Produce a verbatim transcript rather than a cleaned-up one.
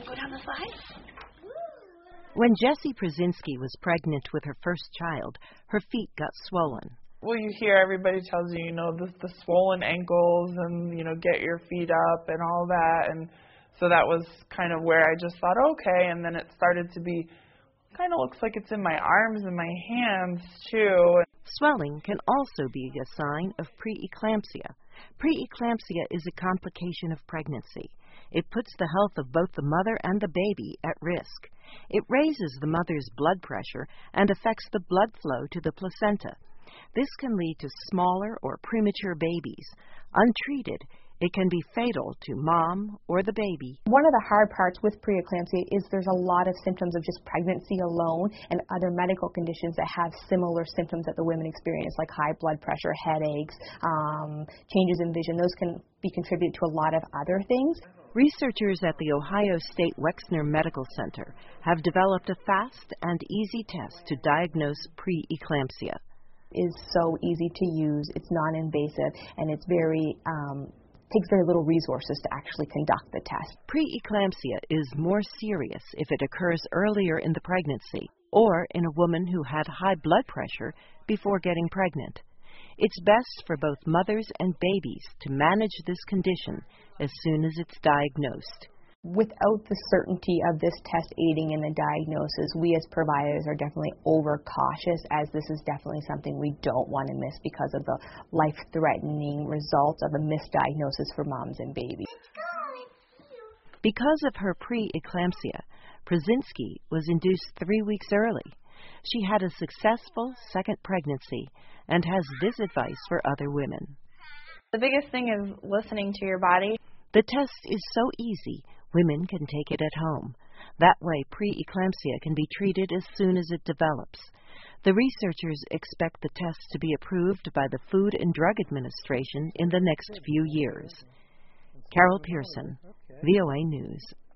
Go down the slide. When Jessie Przinski was pregnant with her first child, her feet got swollen. Well, you hear everybody tells you, you know, the, the swollen ankles and, you know, get your feet up and all that. And so that was kind of where I just thought, okay. And then it started to be, kind of looks like it's in my arms and my hands, too. Swelling can also be a sign of preeclampsia. Preeclampsia is a complication of pregnancy. It puts the health of both the mother and the baby at risk. It raises the mother's blood pressure and affects the blood flow to the placenta. This can lead to smaller or premature babies. Untreated, it can be fatal to mom or the baby. One of the hard parts with preeclampsia is there's a lot of symptoms of just pregnancy alone and other medical conditions that have similar symptoms that the women experience, like high blood pressure, headaches, um, changes in vision. Those can be contributed to a lot of other things. Researchers at the Ohio State Wexner Medical Center have developed a fast and easy test to diagnose preeclampsia. Is so easy to use, it's non-invasive, and it's very um, takes very little resources to actually conduct the test. Preeclampsia is more serious if it occurs earlier in the pregnancy or in a woman who had high blood pressure before getting pregnant. It's best for both mothers and babies to manage this condition as soon as it's diagnosed. Without the certainty of this test aiding in the diagnosis, we as providers are definitely overcautious, as this is definitely something we don't want to miss because of the life-threatening results of a misdiagnosis for moms and babies. Because of her preeclampsia, Przinski was induced three weeks early. She had a successful second pregnancy and has this advice for other women. The biggest thing is listening to your body. The test is so easy, women can take it at home. That way, preeclampsia can be treated as soon as it develops. The researchers expect the test to be approved by the Food and Drug Administration in the next few years. Carol Pearson, V O A News.